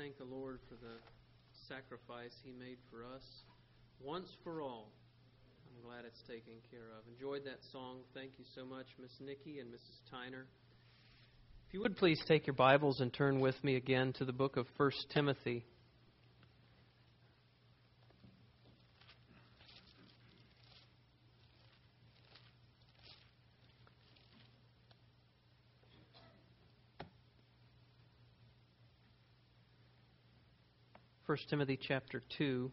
thank the Lord for the sacrifice He made for us once for all. I'm glad it's taken care of. Enjoyed that song. Thank you so much, Miss Nikki and Mrs. Tyner. If you would please take your Bibles and turn with me again to the book of 1 Timothy. First Timothy chapter 2.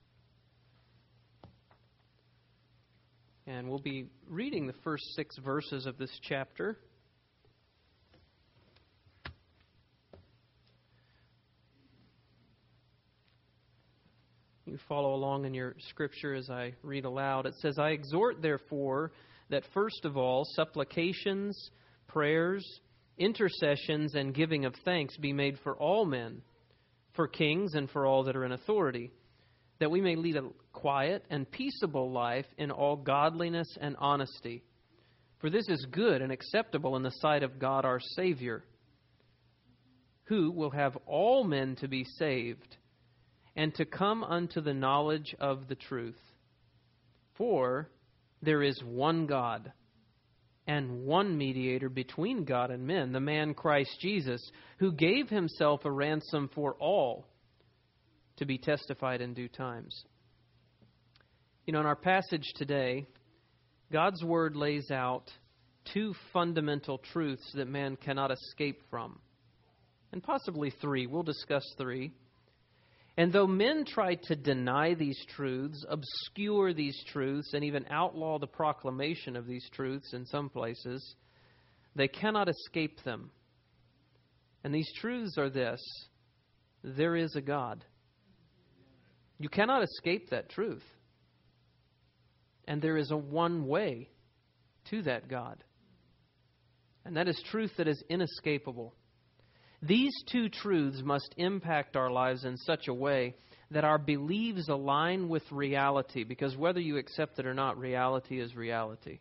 And we'll be reading the first 6 verses of this chapter. You follow along in your scripture as I read aloud. It says, I exhort, therefore, that first of all, supplications, prayers, intercessions, and giving of thanks be made for all men, for kings and for all that are in authority, that we may lead a quiet and peaceable life in all godliness and honesty. For this is good and acceptable in the sight of God our Savior, who will have all men to be saved and to come unto the knowledge of the truth. For there is one God and one mediator between God and men, the man Christ Jesus, who gave himself a ransom for all, to be testified in due times. You know, in our passage today, God's Word lays out 2 fundamental truths that man cannot escape from. And possibly 3. We'll discuss 3. And though men try to deny these truths, obscure these truths, and even outlaw the proclamation of these truths in some places, they cannot escape them. And these truths are this: there is a God. You cannot escape that truth. And there is a one way to that God. And that is truth that is inescapable. These 2 truths must impact our lives in such a way that our beliefs align with reality, because whether you accept it or not, reality is reality.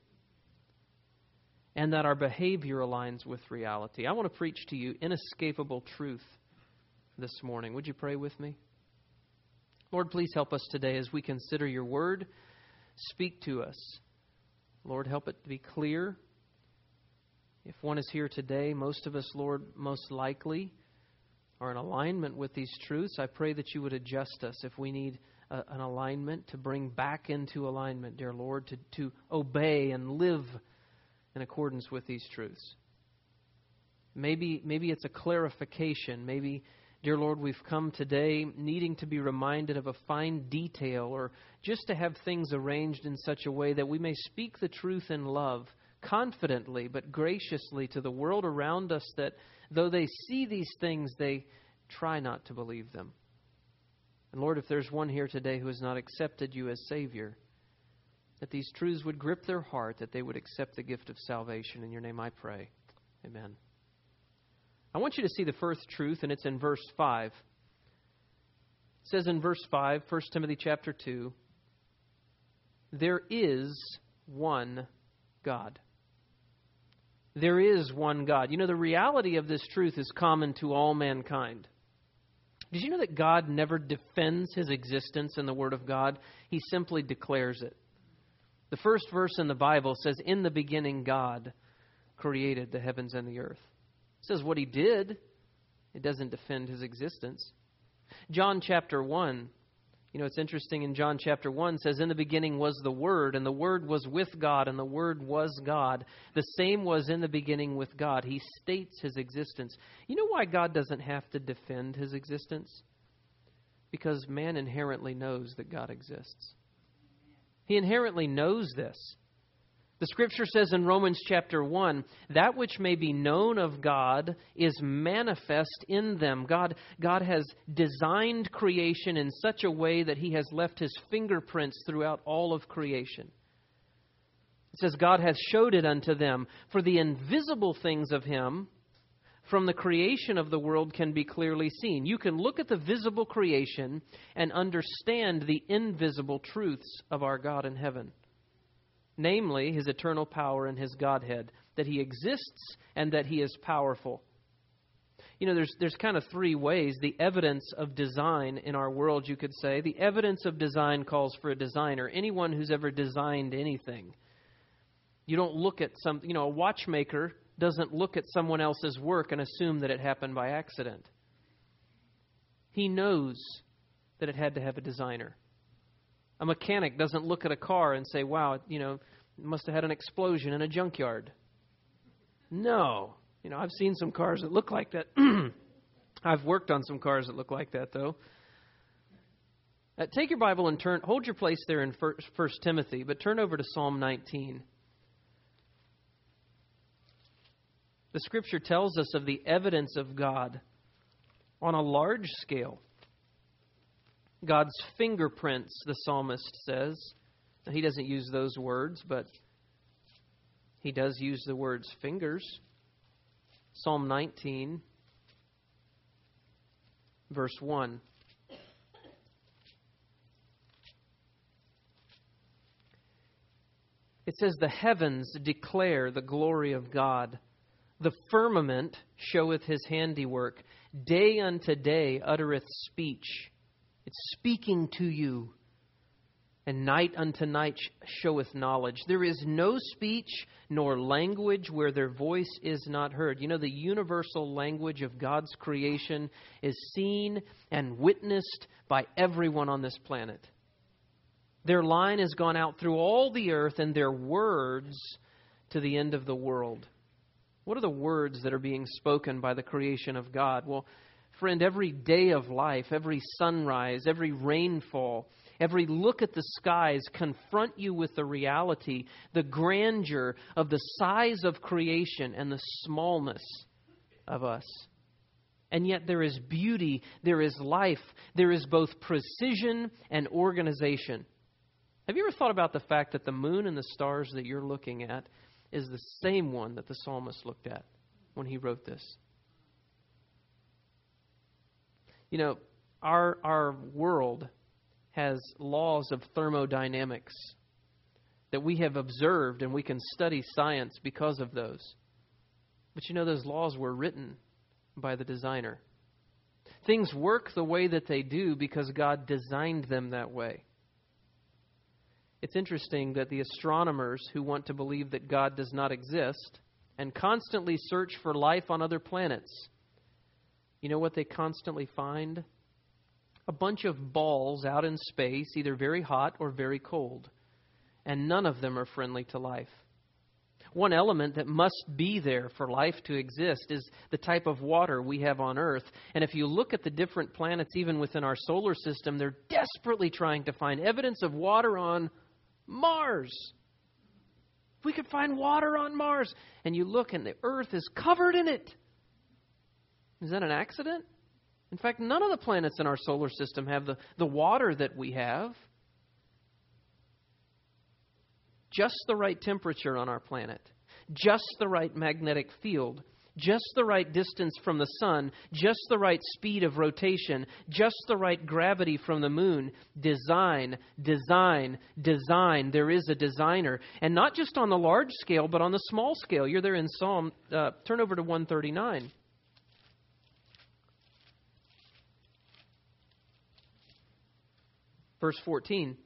And that our behavior aligns with reality. I want to preach to you inescapable truth this morning. Would you pray with me? Lord, please help us today as we consider your word. Speak to us. Lord, help it to be clear. If one is here today, most of us, Lord, most likely are in alignment with these truths. I pray that you would adjust us if we need an alignment, to bring back into alignment, dear Lord, to obey and live in accordance with these truths. Maybe it's a clarification. Maybe, dear Lord, we've come today needing to be reminded of a fine detail, or just to have things arranged in such a way that we may speak the truth in love, confidently but graciously to the world around us, that though they see these things, they try not to believe them. And Lord, if there's one here today who has not accepted you as Savior, that these truths would grip their heart, that they would accept the gift of salvation. In your name I pray. Amen. I want you to see the first truth, and it's in verse 5. It says in verse 5, 1 Timothy chapter 2, there is one God. There is one God. You know, the reality of this truth is common to all mankind. Did you know that God never defends His existence in the Word of God? He simply declares it. The first verse in the Bible says, in the beginning God created the heavens and the earth. It says what He did. It doesn't defend His existence. John chapter 1, you know, it's interesting, in John chapter 1 says, in the beginning was the Word, and the Word was with God, and the Word was God. The same was in the beginning with God. He states His existence. You know why God doesn't have to defend His existence? Because man inherently knows that God exists. He inherently knows this. The Scripture says in Romans chapter 1, that which may be known of God is manifest in them. God has designed creation in such a way that He has left His fingerprints throughout all of creation. It says, God hath showed it unto them. For the invisible things of Him from the creation of the world can be clearly seen. You can look at the visible creation and understand the invisible truths of our God in heaven. Namely, His eternal power and His Godhead, that He exists and that He is powerful. There's kind of three ways. The evidence of design in our world, you could say. The evidence of design calls for a designer. Anyone who's ever designed anything. You don't look at a watchmaker doesn't look at someone else's work and assume that it happened by accident. He knows that it had to have a designer. A mechanic doesn't look at a car and say, wow, it must have had an explosion in a junkyard. No. I've seen some cars that look like that. I've worked on some cars that look like that, though. Take your Bible and hold your place there in 1 Timothy, but turn over to Psalm 19. The Scripture tells us of the evidence of God on a large scale. God's fingerprints, the psalmist says. Now, he doesn't use those words, but he does use the words fingers. Psalm 19, verse 1. It says, "The heavens declare the glory of God. The firmament showeth his handiwork. Day unto day uttereth speech." It's speaking to you. "And night unto night showeth knowledge. There is no speech nor language where their voice is not heard." The universal language of God's creation is seen and witnessed by everyone on this planet. Their line has gone out through all the earth, and their words to the end of the world. What are the words that are being spoken by the creation of God? Well, friend, every day of life, every sunrise, every rainfall, every look at the skies confront you with the reality, the grandeur of the size of creation and the smallness of us. And yet there is beauty, there is life, there is both precision and organization. Have you ever thought about the fact that the moon and the stars that you're looking at is the same one that the psalmist looked at when he wrote this? Our world has laws of thermodynamics that we have observed, and we can study science because of those. But those laws were written by the designer. Things work the way that they do because God designed them that way. It's interesting that the astronomers who want to believe that God does not exist and constantly search for life on other planets, you know what they constantly find? A bunch of balls out in space, either very hot or very cold. And none of them are friendly to life. One element that must be there for life to exist is the type of water we have on Earth. And if you look at the different planets, even within our solar system, they're desperately trying to find evidence of water on Mars. If we could find water on Mars, and you look and the Earth is covered in it. Is that an accident? In fact, none of the planets in our solar system have the water that we have. Just the right temperature on our planet. Just the right magnetic field. Just the right distance from the sun. Just the right speed of rotation. Just the right gravity from the moon. Design, design, design. There is a designer. And not just on the large scale, but on the small scale. You're there in Psalm. Turn over to 139. Verse 13.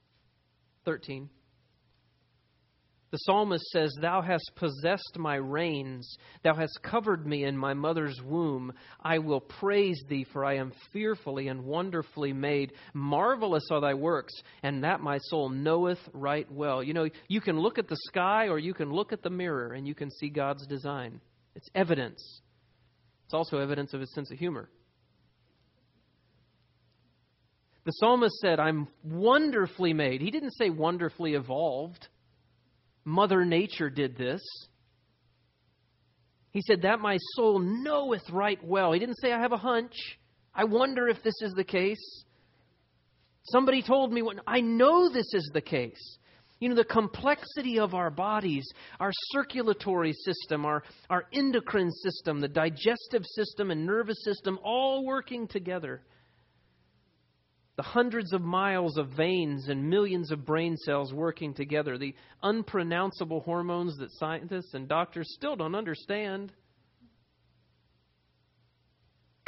The psalmist says, "Thou hast possessed my reins. Thou hast covered me in my mother's womb. I will praise thee, for I am fearfully and wonderfully made. Marvelous are thy works, and that my soul knoweth right well." You can look at the sky or you can look at the mirror and you can see God's design. It's evidence. It's also evidence of his sense of humor. The psalmist said, "I'm wonderfully made." He didn't say wonderfully evolved. Mother Nature did this. He said, "That my soul knoweth right well." He didn't say, "I have a hunch. I wonder if this is the case. Somebody told me." I know this is the case. The complexity of our bodies, our circulatory system, our endocrine system, the digestive system and nervous system, all working together. The hundreds of miles of veins and millions of brain cells working together. The unpronounceable hormones that scientists and doctors still don't understand.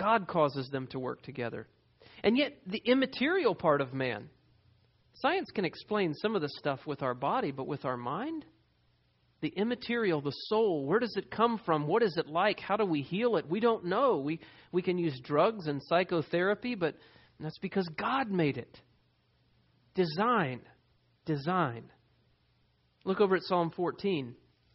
God causes them to work together. And yet, the immaterial part of man, science can explain some of the stuff with our body, but with our mind, the immaterial, the soul, where does it come from? What is it like? How do we heal it? We don't know. We can use drugs and psychotherapy, but that's because God made it. Design. Look over at Psalm 14.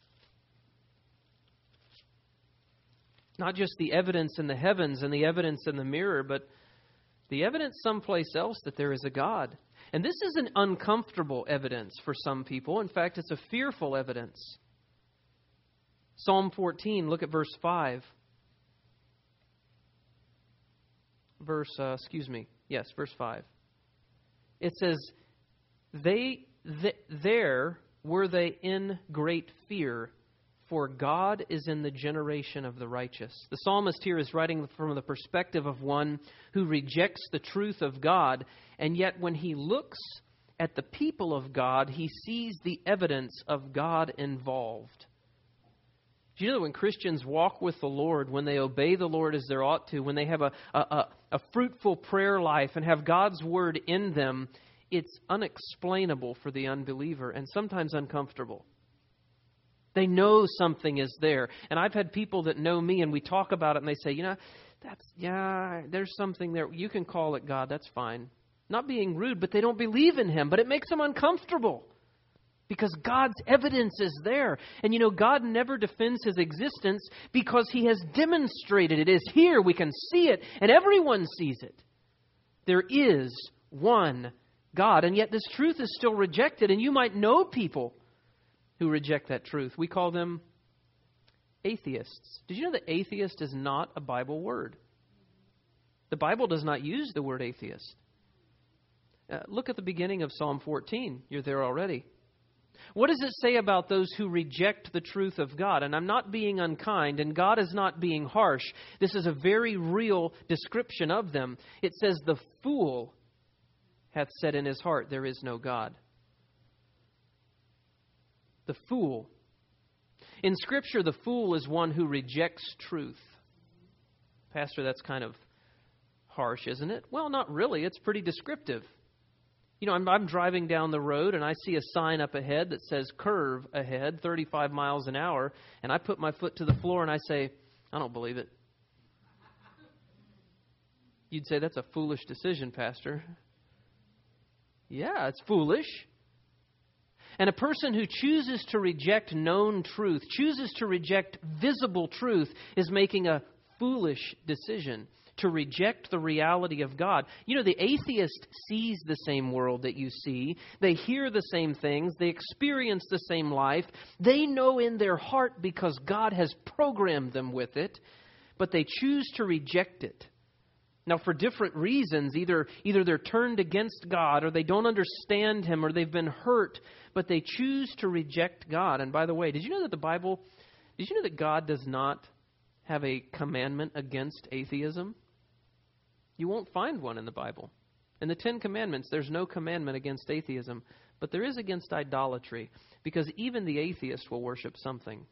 Not just the evidence in the heavens and the evidence in the mirror, but the evidence someplace else that there is a God. And this is an uncomfortable evidence for some people. In fact, it's a fearful evidence. Psalm 14, look at verse 5. Verse 5. It says, there were they in great fear, for God is in the generation of the righteous. The psalmist here is writing from the perspective of one who rejects the truth of God, and yet when he looks at the people of God, he sees the evidence of God involved. Do you know that when Christians walk with the Lord, when they obey the Lord as they ought to, when they have a fruitful prayer life and have God's Word in them, it's unexplainable for the unbeliever and sometimes uncomfortable. They know something is there. And I've had people that know me and we talk about it and they say, there's something there. You can call it God. That's fine. Not being rude, but they don't believe in Him. But it makes them uncomfortable because God's evidence is there. And God never defends His existence because He has demonstrated it is here. We can see it and everyone sees it. There is one God. And yet this truth is still rejected. And you might know people who reject that truth. We call them atheists. Did you know that atheist is not a Bible word? The Bible does not use the word atheist. Look at the beginning of Psalm 14. You're there already. What does it say about those who reject the truth of God? And I'm not being unkind, and God is not being harsh. This is a very real description of them. It says, the fool hath said in his heart, there is no God. The fool. In Scripture, the fool is one who rejects truth. Pastor, that's kind of harsh, isn't it? Well, not really. It's pretty descriptive. I'm driving down the road and I see a sign up ahead that says curve ahead, 35 miles an hour, and I put my foot to the floor and I say, I don't believe it. You'd say, that's a foolish decision, Pastor. Yeah, it's foolish. And a person who chooses to reject known truth, chooses to reject visible truth, is making a foolish decision to reject the reality of God. The atheist sees the same world that you see. They hear the same things. They experience the same life. They know in their heart because God has programmed them with it, but they choose to reject it. Now, for different reasons, either they're turned against God, or they don't understand Him, or they've been hurt, but they choose to reject God. And by the way, did you know that God does not have a commandment against atheism? You won't find one in the Bible. In the Ten Commandments, there's no commandment against atheism, but there is against idolatry, because even the atheist will worship something.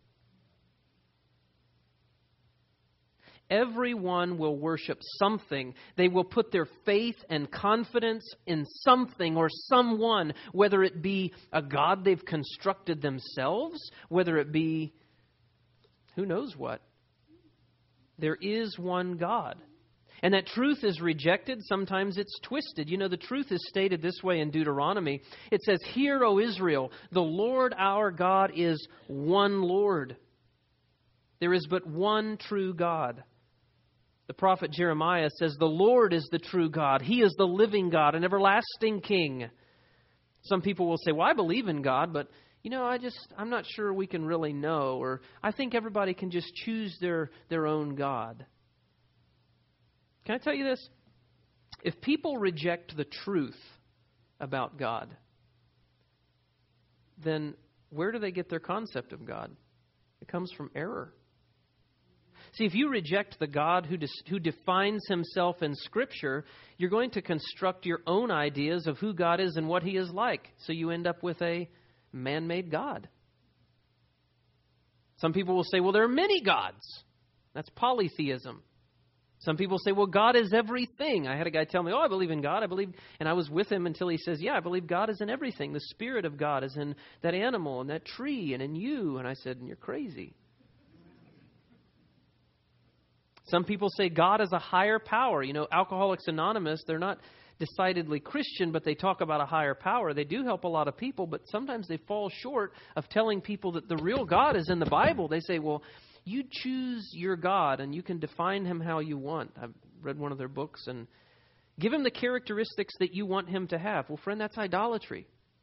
Everyone will worship something. They will put their faith and confidence in something or someone, whether it be a God they've constructed themselves, whether it be who knows what. There is one God. And that truth is rejected. Sometimes it's twisted. The truth is stated this way in Deuteronomy. It says, "Hear, O Israel, the Lord our God is one Lord. There is but one true God." The prophet Jeremiah says, "The Lord is the true God. He is the living God, an everlasting King." Some people will say, "Well, I believe in God, but I'm not sure we can really know, or I think everybody can just choose their own God." Can I tell you this? If people reject the truth about God, then where do they get their concept of God? It comes from error. See, if you reject the God who defines Himself in Scripture, you're going to construct your own ideas of who God is and what He is like. So you end up with a man-made God. Some people will say, well, there are many gods. That's polytheism. Some people say, well, God is everything. I had a guy tell me, I believe in God. And I was with him until he says, I believe God is in everything. The Spirit of God is in that animal and that tree and in you. And I said, you're crazy. Some people say God is a higher power. Alcoholics Anonymous, they're not decidedly Christian, but they talk about a higher power. They do help a lot of people, but sometimes they fall short of telling people that the real God is in the Bible. They say, well, you choose your God and you can define him how you want. I've read one of their books, and give him the characteristics that you want him to have. Well, friend, that's idolatry.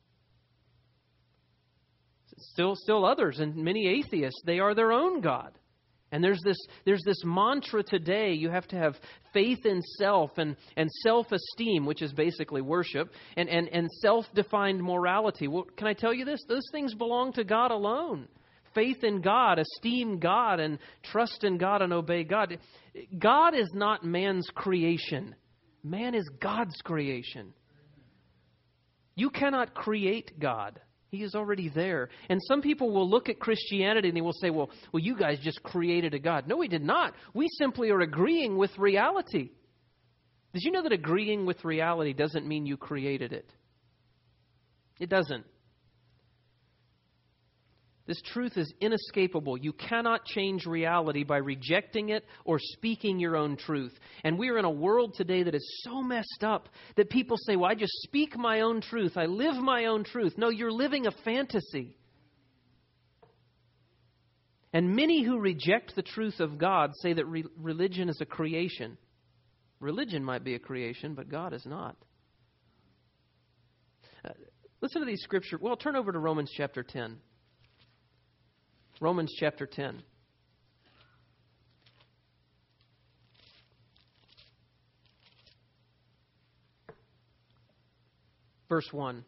Still others, and many atheists, they are their own God. And there's this mantra today, you have to have faith in self and self-esteem, which is basically worship, and self-defined morality. Well, can I tell you this? Those things belong to God alone. Faith in God, esteem God, and trust in God and obey God. God is not man's creation. Man is God's creation. You cannot create God. He is already there. And some people will look at Christianity and they will say, well, you guys just created a God. No, we did not. We simply are agreeing with reality. Did you know that agreeing with reality doesn't mean you created it? It doesn't. This truth is inescapable. You cannot change reality by rejecting it or speaking your own truth. And we are in a world today that is so messed up that people say, well, I just speak my own truth. I live my own truth. No, you're living a fantasy. And many who reject the truth of God say that religion is a creation. Religion might be a creation, but God is not. Listen to these scriptures. Well, turn over to Romans chapter 10. Romans chapter 10. Verse 1.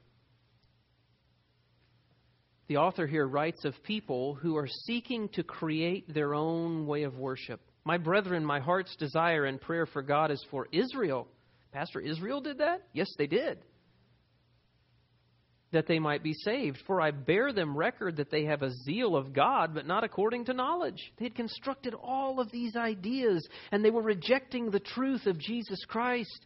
The author here writes of people who are seeking to create their own way of worship. My brethren, my heart's desire and prayer for God is for Israel. Pastor, Israel did that? Yes, they did. That they might be saved. For I bear them record that they have a zeal of God, but not according to knowledge. They had constructed all of these ideas, and they were rejecting the truth of Jesus Christ.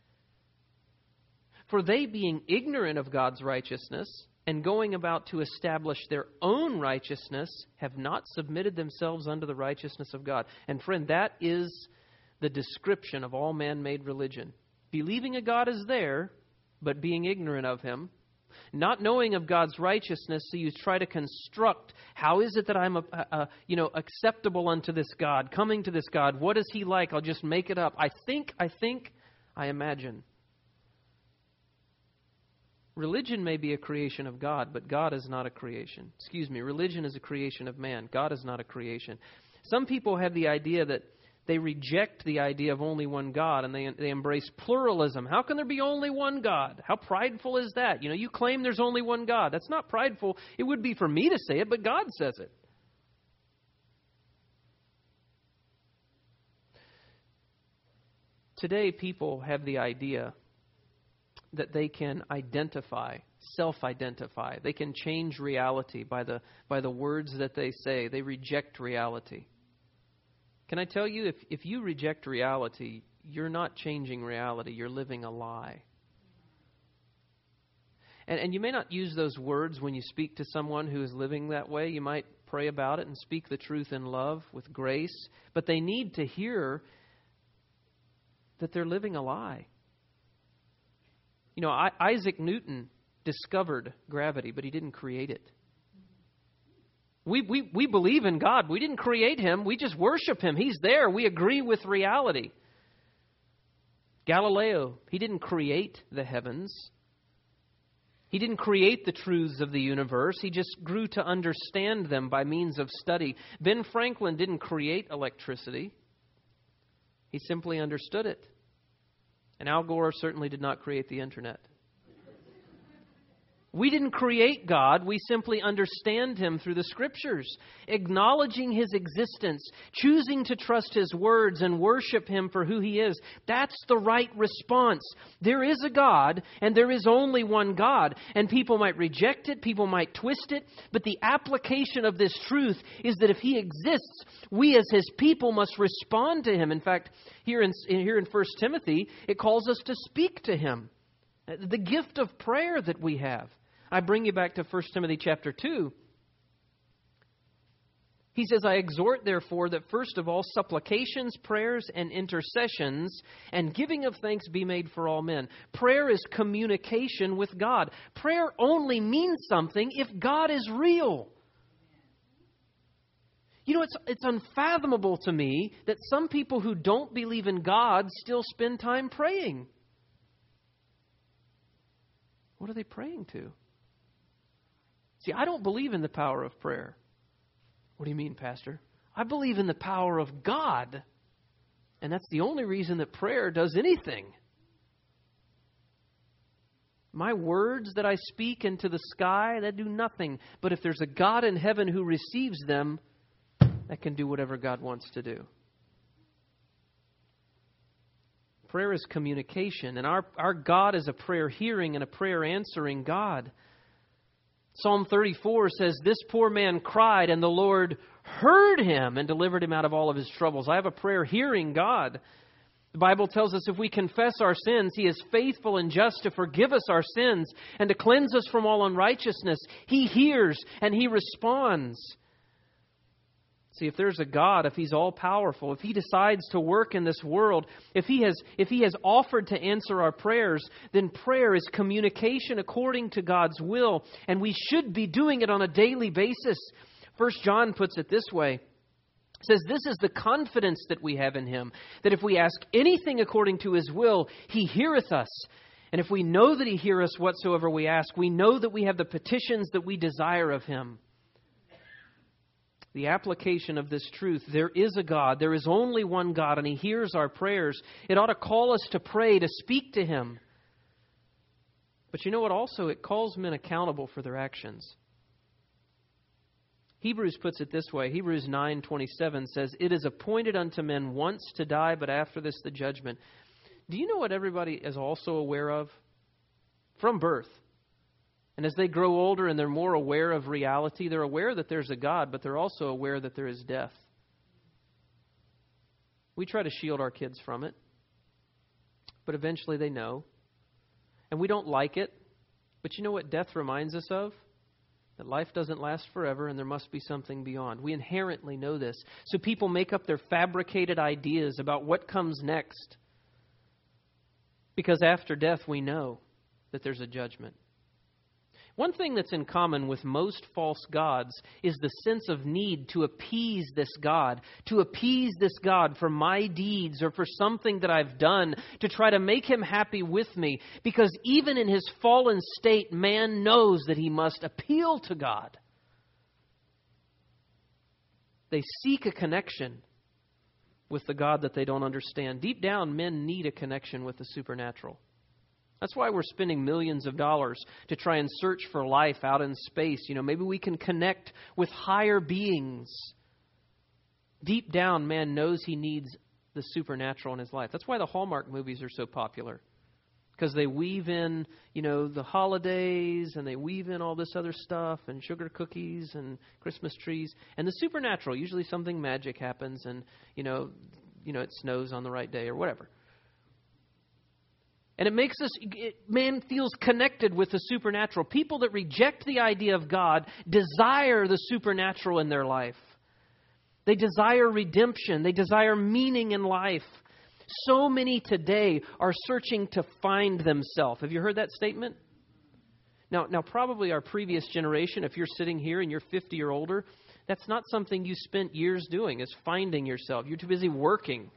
For they, being ignorant of God's righteousness, and going about to establish their own righteousness, have not submitted themselves unto the righteousness of God. And friend, that is the description of all man-made religion. Believing a God is there, but being ignorant of Him. Not knowing of God's righteousness, so you try to construct, how is it that I'm acceptable unto this God, coming to this God? What is He like? I'll just make it up. I imagine. Religion may be a creation of God, but God is not a creation. Religion is a creation of man. God is not a creation. Some people have the idea that they reject the idea of only one God, and they embrace pluralism. How can there be only one God? How prideful is that? You claim there's only one God. That's not prideful. It would be for me to say it, but God says it. Today, people have the idea that they can self-identify. They can change reality by the words that they say. They reject reality. Can I tell you, if you reject reality, you're not changing reality. You're living a lie. And you may not use those words when you speak to someone who is living that way. You might pray about it and speak the truth in love with grace. But they need to hear that they're living a lie. Isaac Newton discovered gravity, but he didn't create it. We believe in God. We didn't create Him. We just worship Him. He's there. We agree with reality. Galileo, he didn't create the heavens. He didn't create the truths of the universe. He just grew to understand them by means of study. Ben Franklin didn't create electricity. He simply understood it. And Al Gore certainly did not create the internet. We didn't create God. We simply understand Him through the Scriptures. Acknowledging His existence, choosing to trust His words and worship Him for who He is. That's the right response. There is a God, and there is only one God. And people might reject it, people might twist it, but the application of this truth is that if He exists, we as His people must respond to Him. In fact, here in 1 Timothy, it calls us to speak to Him. The gift of prayer that we have. I bring you back to 1 Timothy chapter 2. He says, I exhort, therefore, that first of all, supplications, prayers, and intercessions, and giving of thanks be made for all men. Prayer is communication with God. Prayer only means something if God is real. You know, it's unfathomable to me that some people who don't believe in God still spend time praying. What are they praying to? See, I don't believe in the power of prayer. What do you mean, Pastor? I believe in the power of God. And that's the only reason that prayer does anything. My words that I speak into the sky, that do nothing. But if there's a God in heaven who receives them, that can do whatever God wants to do. Prayer is communication, and our God is a prayer hearing and a prayer answering God. Psalm 34 says, this poor man cried, and the Lord heard him and delivered him out of all of his troubles. I have a prayer hearing God. The Bible tells us if we confess our sins, He is faithful and just to forgive us our sins and to cleanse us from all unrighteousness. He hears and He responds. See, if there's a God, if He's all-powerful, if He decides to work in this world, if He has offered to answer our prayers, then prayer is communication according to God's will, and we should be doing it on a daily basis. 1 John puts it this way. It says, this is the confidence that we have in Him, that if we ask anything according to His will, He heareth us. And if we know that He heareth us whatsoever we ask, we know that we have the petitions that we desire of Him. The application of this truth, there is a God, there is only one God, and He hears our prayers. It ought to call us to pray, to speak to Him. But you know what also? It calls men accountable for their actions. Hebrews puts it this way. Hebrews 9:27 says, it is appointed unto men once to die, but after this the judgment. Do you know what everybody is also aware of? From birth. And as they grow older and they're more aware of reality, they're aware that there's a God, but they're also aware that there is death. We try to shield our kids from it, but eventually they know. And we don't like it, but you know what death reminds us of? That life doesn't last forever and there must be something beyond. We inherently know this. So people make up their fabricated ideas about what comes next. Because after death we know that there's a judgment. One thing that's in common with most false gods is the sense of need to appease this God for my deeds or for something that I've done to try to make Him happy with me. Because even in his fallen state, man knows that he must appeal to God. They seek a connection with the God that they don't understand. Deep down, men need a connection with the supernatural. That's why we're spending millions of dollars to try and search for life out in space. You know, maybe we can connect with higher beings. Deep down, man knows he needs the supernatural in his life. That's why the Hallmark movies are so popular. Because they weave in, you know, the holidays and they weave in all this other stuff and sugar cookies and Christmas trees. And the supernatural, usually something magic happens and, you know, it snows on the right day or whatever. And it makes us, man feels connected with the supernatural. People that reject the idea of God desire the supernatural in their life. They desire redemption. They desire meaning in life. So many today are searching to find themselves. Have you heard that statement? Now, probably our previous generation, if you're sitting here and you're 50 or older, that's not something you spent years doing, is finding yourself. You're too busy working.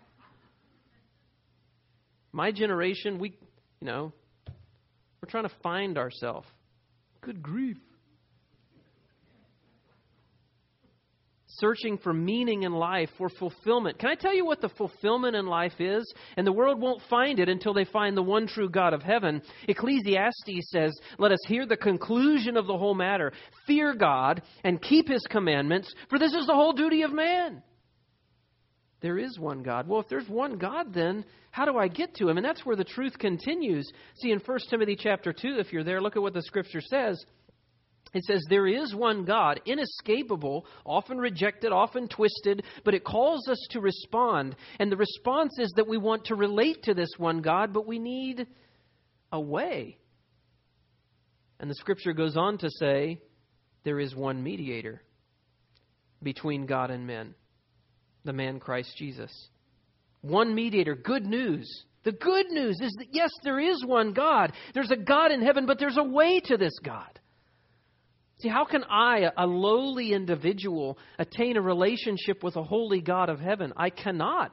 My generation, we're trying to find ourselves. Good grief. searching for meaning in life, for fulfillment. Can I tell you what the fulfillment in life is? And the world won't find it until they find the one true God of heaven. Ecclesiastes says, let us hear the conclusion of the whole matter. Fear God and keep His commandments, for this is the whole duty of man. There is one God. Well, if there's one God, then how do I get to Him? And that's where the truth continues. See, in 1 Timothy chapter 2, if you're there, look at what the Scripture says. It says, there is one God, inescapable, often rejected, often twisted, but it calls us to respond. And the response is that we want to relate to this one God, but we need a way. And the Scripture goes on to say, there is one mediator between God and men, the man Christ Jesus. One mediator, good news. The good news is that, yes, there is one God. There's a God in heaven, but there's a way to this God. See, how can I, a lowly individual, attain a relationship with a holy God of heaven? I cannot.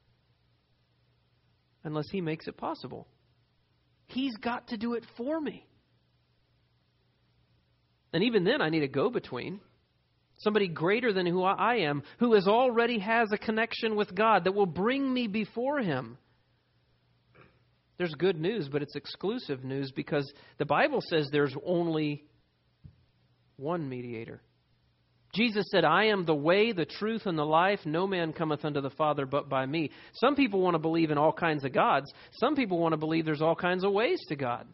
Unless He makes it possible. He's got to do it for me. And even then, I need a go-between. Somebody greater than who I am, who already has a connection with God that will bring me before Him. There's good news, but it's exclusive news because the Bible says there's only one mediator. Jesus said, I am the way, the truth, and the life. No man cometh unto the Father but by me. Some people want to believe in all kinds of gods. Some people want to believe there's all kinds of ways to God.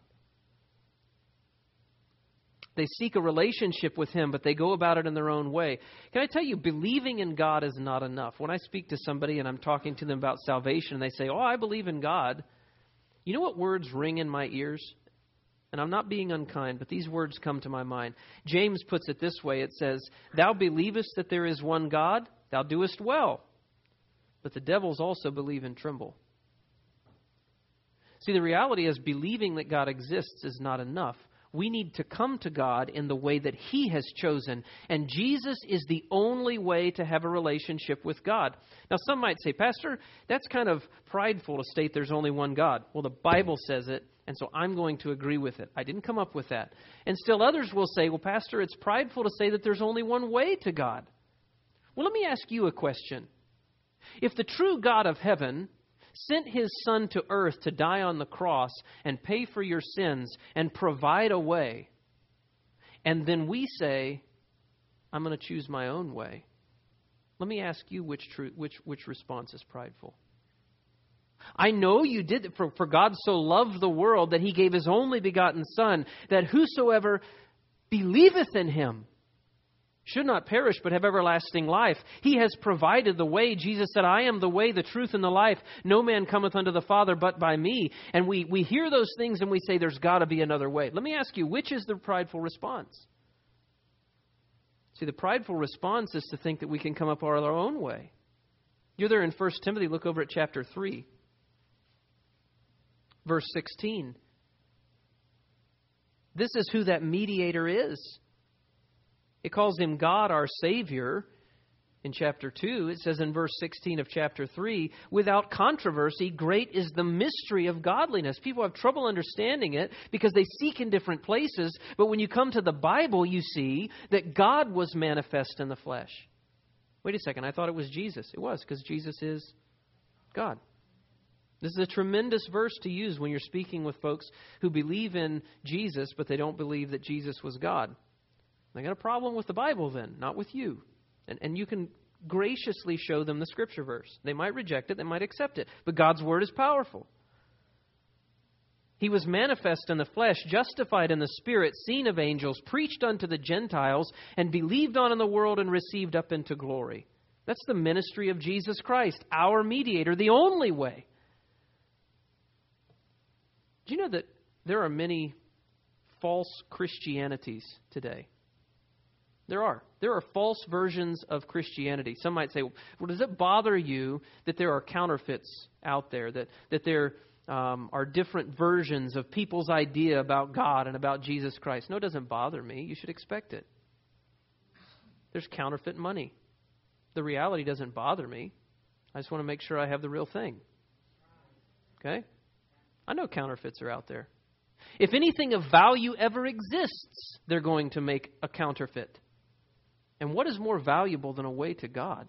They seek a relationship with Him, but they go about it in their own way. Can I tell you, believing in God is not enough. When I speak to somebody and I'm talking to them about salvation, and they say, oh, I believe in God. You know what words ring in my ears? And I'm not being unkind, but these words come to my mind. James puts it this way. It says, thou believest that there is one God, thou doest well. But the devils also believe and tremble. See, the reality is believing that God exists is not enough. We need to come to God in the way that He has chosen. And Jesus is the only way to have a relationship with God. Now, some might say, Pastor, that's kind of prideful to state there's only one God. Well, the Bible says it, and so I'm going to agree with it. I didn't come up with that. And still others will say, well, Pastor, it's prideful to say that there's only one way to God. Well, let me ask you a question. If the true God of heaven sent His Son to earth to die on the cross and pay for your sins and provide a way, and then we say, I'm going to choose my own way, let me ask you which response is prideful. I know you did it, for God so loved the world that He gave His only begotten Son, that whosoever believeth in Him should not perish, but have everlasting life. He has provided the way. Jesus said, I am the way, the truth, and the life. No man cometh unto the Father but by me. And we hear those things and we say, there's got to be another way. Let me ask you, which is the prideful response? See, the prideful response is to think that we can come up our own way. You're there in 1 Timothy. Look over at chapter 3, verse 16. This is who that mediator is. It calls Him God, our Savior. In chapter 2, it says in verse 16 of chapter 3, without controversy, great is the mystery of godliness. People have trouble understanding it because they seek in different places. But when you come to the Bible, you see that God was manifest in the flesh. Wait a second, I thought it was Jesus. It was, because Jesus is God. This is a tremendous verse to use when you're speaking with folks who believe in Jesus, but they don't believe that Jesus was God. They got a problem with the Bible then, not with you. And you can graciously show them the Scripture verse. They might reject it, they might accept it, but God's Word is powerful. He was manifest in the flesh, justified in the Spirit, seen of angels, preached unto the Gentiles, and believed on in the world and received up into glory. That's the ministry of Jesus Christ, our mediator, the only way. Do you know that there are many false Christianities today? There are false versions of Christianity. Some might say, well, does it bother you that there are counterfeits out there, that there are different versions of people's idea about God and about Jesus Christ? No, it doesn't bother me. You should expect it. There's counterfeit money. The reality doesn't bother me. I just want to make sure I have the real thing. Okay? I know counterfeits are out there. If anything of value ever exists, they're going to make a counterfeit. And what is more valuable than a way to God?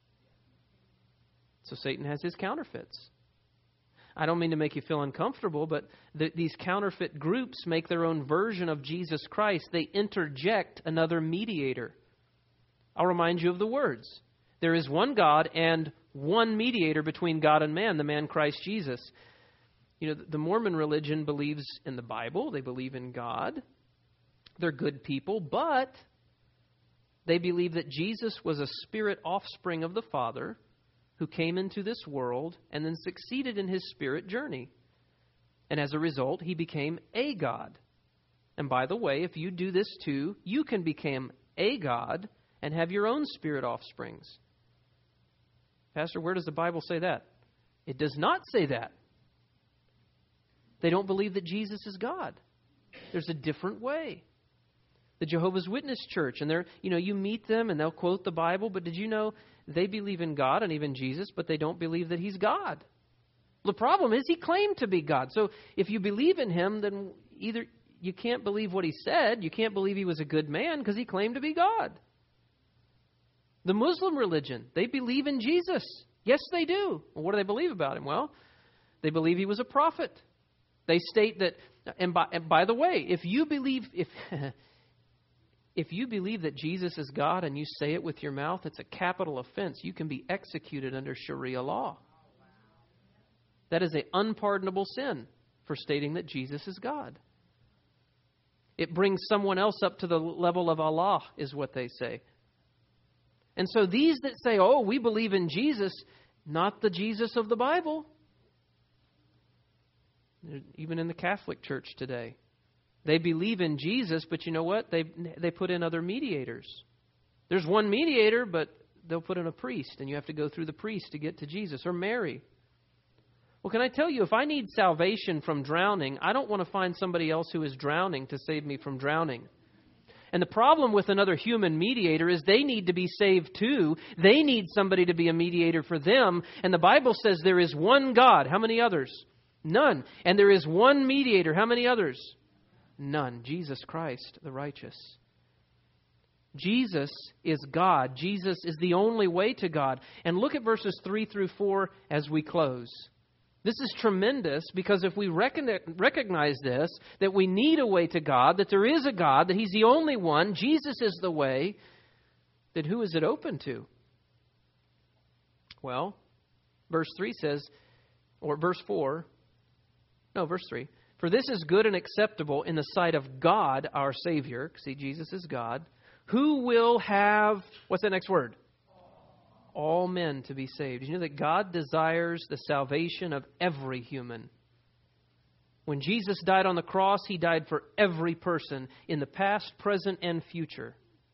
So Satan has his counterfeits. I don't mean to make you feel uncomfortable, but these counterfeit groups make their own version of Jesus Christ. They interject another mediator. I'll remind you of the words. There is one God and one mediator between God and man, the man Christ Jesus. You know, the Mormon religion believes in the Bible. They believe in God. They're good people, but they believe that Jesus was a spirit offspring of the Father who came into this world and then succeeded in his spirit journey. And as a result, he became a God. And by the way, if you do this too, you can become a God and have your own spirit offsprings. Pastor, where does the Bible say that? It does not say that. They don't believe that Jesus is God. There's a different way. The Jehovah's Witness Church, and you meet them and they'll quote the Bible, but did you know they believe in God and even Jesus, but they don't believe that he's God? The problem is he claimed to be God. So if you believe in him, then either you can't believe what he said, you can't believe he was a good man because he claimed to be God. The Muslim religion, they believe in Jesus. Yes, they do. Well, what do they believe about him? Well, they believe he was a prophet. They state that, and by the way, if you believe that Jesus is God and you say it with your mouth, it's a capital offense. You can be executed under Sharia law. That is an unpardonable sin for stating that Jesus is God. It brings someone else up to the level of Allah, is what they say. And so these that say, oh, we believe in Jesus, not the Jesus of the Bible. Even in the Catholic Church today. They believe in Jesus, but you know what? They put in other mediators. There's one mediator, but they'll put in a priest, and you have to go through the priest to get to Jesus, or Mary. Well, can I tell you, if I need salvation from drowning, I don't want to find somebody else who is drowning to save me from drowning. And the problem with another human mediator is they need to be saved too. They need somebody to be a mediator for them. And the Bible says there is one God. How many others? None. And there is one mediator. How many others? None. Jesus Christ, the righteous. Jesus is God. Jesus is the only way to God. And look at verses 3 through 4 as we close. This is tremendous because if we recognize this, that we need a way to God, that there is a God, that he's the only one, Jesus is the way, then who is it open to? Well, verse 3 says, or verse 4, no, verse 3. For this is good and acceptable in the sight of God, our Savior. See, Jesus is God. Who will have, what's the next word? All men to be saved. You know that God desires the salvation of every human. When Jesus died on the cross, he died for every person in the past, present, and future.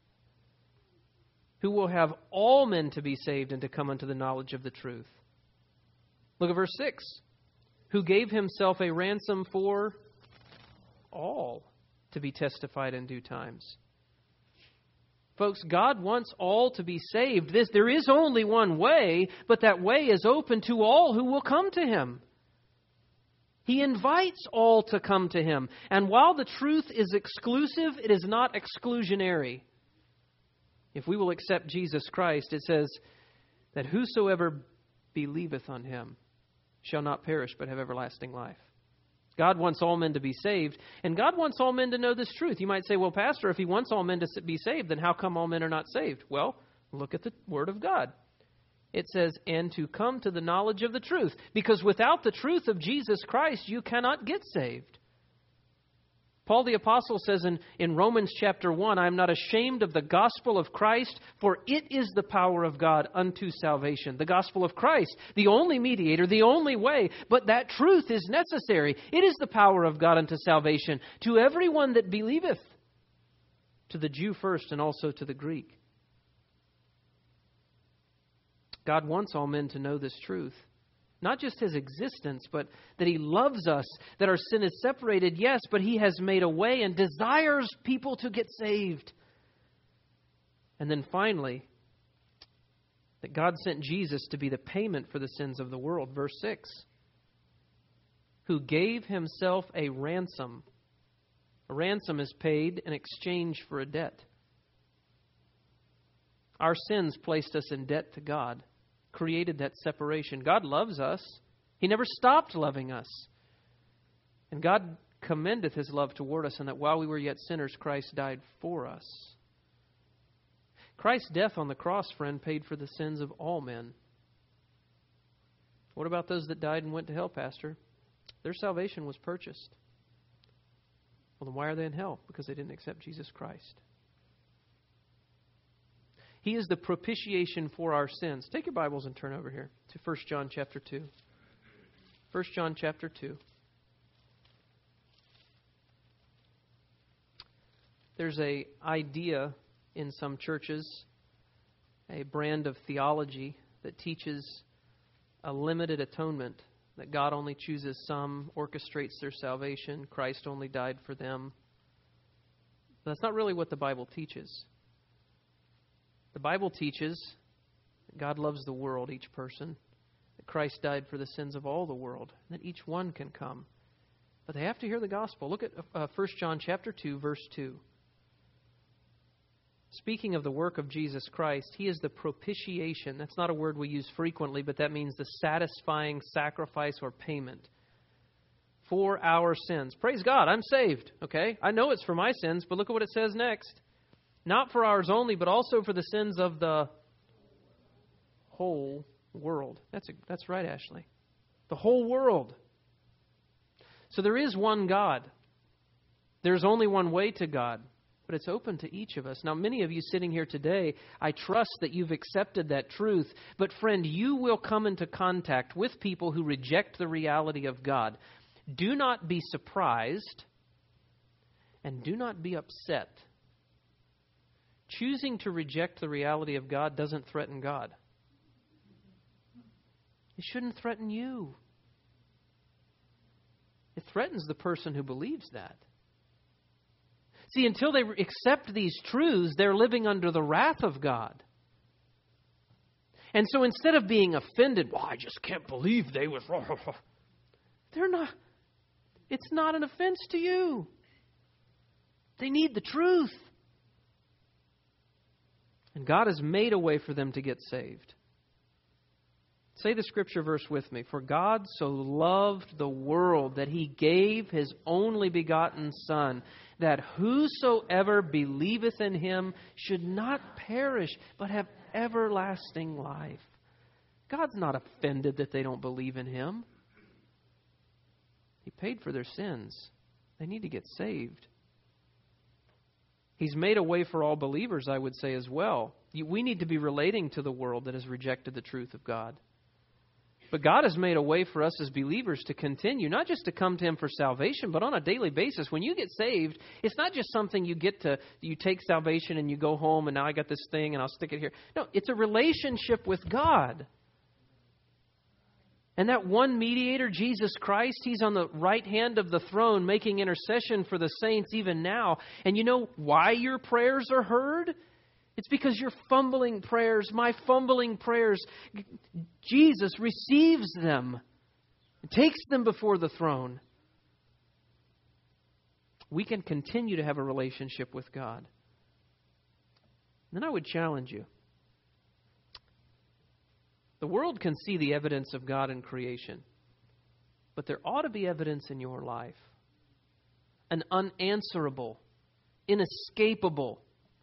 Who will have all men to be saved and to come unto the knowledge of the truth. Look at verse 6. Who gave himself a ransom for all to be testified in due times. Folks, God wants all to be saved. There is only one way, but that way is open to all who will come to him. He invites all to come to him. And while the truth is exclusive, it is not exclusionary. If we will accept Jesus Christ, it says that whosoever believeth on him shall not perish but have everlasting life. God wants all men to be saved, and God wants all men to know this truth. You might say, well, Pastor, if he wants all men to be saved, then how come all men are not saved? Well, look at the Word of God. It says, and to come to the knowledge of the truth. Because without the truth of Jesus Christ, you cannot get saved. Paul the Apostle says in Romans chapter 1, I am not ashamed of the gospel of Christ, for it is the power of God unto salvation. The gospel of Christ, the only mediator, the only way. But that truth is necessary. It is the power of God unto salvation to everyone that believeth, to the Jew first and also to the Greek. God wants all men to know this truth. Not just his existence, but that he loves us, that our sin is separated, yes, but he has made a way and desires people to get saved. And then finally, that God sent Jesus to be the payment for the sins of the world. Verse 6. Who gave himself a ransom. A ransom is paid in exchange for a debt. Our sins placed us in debt to God, created that separation. God loves us. He never stopped loving us. And God commendeth His love toward us, and that while we were yet sinners, Christ died for us. Christ's death on the cross, friend, paid for the sins of all men. What about those that died and went to hell, Pastor? Their salvation was purchased. Well, then why are they in hell? Because they didn't accept Jesus Christ. He is the propitiation for our sins. Take your Bibles and turn over here to 1 John chapter 2. 1 John chapter 2. There's an idea in some churches, a brand of theology that teaches a limited atonement, that God only chooses some, orchestrates their salvation, Christ only died for them. But that's not really what the Bible teaches. The Bible teaches that God loves the world, each person, that Christ died for the sins of all the world, and that each one can come. But they have to hear the gospel. Look at 1 John chapter 2, verse 2. Speaking of the work of Jesus Christ, He is the propitiation. That's not a word we use frequently, but that means the satisfying sacrifice or payment for our sins. Praise God, I'm saved, okay? I know it's for my sins, but look at what it says next. Not for ours only, but also for the sins of the whole world. That's right, Ashley. The whole world. So there is one God. There's only one way to God. But it's open to each of us. Now, many of you sitting here today, I trust that you've accepted that truth. But friend, you will come into contact with people who reject the reality of God. Do not be surprised and do not be upset. Choosing to reject the reality of God doesn't threaten God. It shouldn't threaten you. It threatens the person who believes that. See, until they accept these truths, they're living under the wrath of God. And so instead of being offended, well, I just can't believe they was wrong. They're not. It's not an offense to you. They need the truth. And God has made a way for them to get saved. Say the scripture verse with me. For God so loved the world that He gave His only begotten Son, that whosoever believeth in Him should not perish, but have everlasting life. God's not offended that they don't believe in Him. He paid for their sins. They need to get saved. He's made a way for all believers, I would say, as well. We need to be relating to the world that has rejected the truth of God. But God has made a way for us as believers to continue, not just to come to Him for salvation, but on a daily basis. When you get saved, it's not just something you take salvation and you go home and now I got this thing and I'll stick it here. No, it's a relationship with God. And that one mediator, Jesus Christ, He's on the right hand of the throne making intercession for the saints even now. And you know why your prayers are heard? It's because your fumbling prayers, my fumbling prayers, Jesus receives them and takes them before the throne. We can continue to have a relationship with God. Then I would challenge you. The world can see the evidence of God in creation, but there ought to be evidence in your life. An unanswerable, inescapable,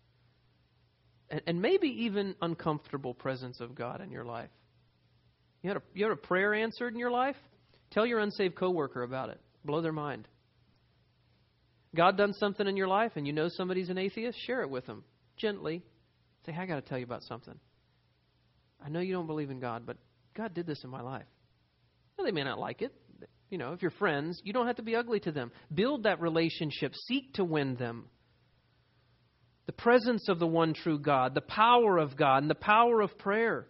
and maybe even uncomfortable presence of God in your life. You had a prayer answered in your life? Tell your unsaved coworker about it. Blow their mind. God done something in your life and you know somebody's an atheist? Share it with them. Gently. Say, hey, I got to tell you about something. I know you don't believe in God, but God did this in my life. Well, they may not like it. You know, if you're friends, you don't have to be ugly to them. Build that relationship. Seek to win them. The presence of the one true God, the power of God, and the power of prayer.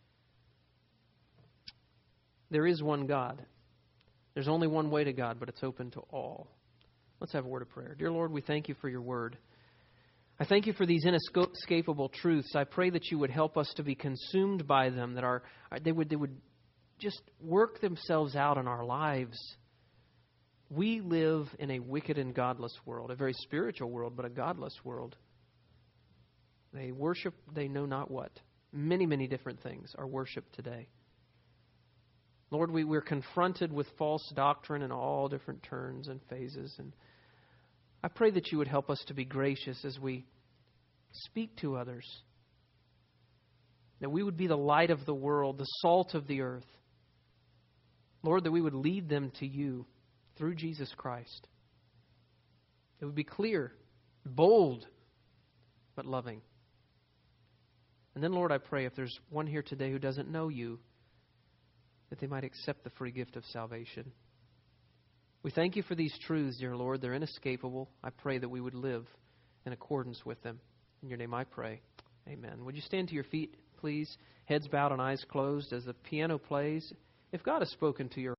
There is one God. There's only one way to God, but it's open to all. Let's have a word of prayer. Dear Lord, we thank You for Your word. I thank You for these inescapable truths. I pray that You would help us to be consumed by them, that they would just work themselves out in our lives. We live in a wicked and godless world, a very spiritual world, but a godless world. They worship, they know not what. Many, many different things are worshiped today. Lord, we're confronted with false doctrine in all different turns and phases. And I pray that you would help us to be gracious as we speak to others. That we would be the light of the world, the salt of the earth. Lord, that we would lead them to you through Jesus Christ. It would be clear, bold, but loving. And then, Lord, I pray if there's one here today who doesn't know you, that they might accept the free gift of salvation. We thank you for these truths, dear Lord. They're inescapable. I pray that we would live in accordance with them. In your name I pray. Amen. Would you stand to your feet, please? Heads bowed and eyes closed as the piano plays. If God has spoken to your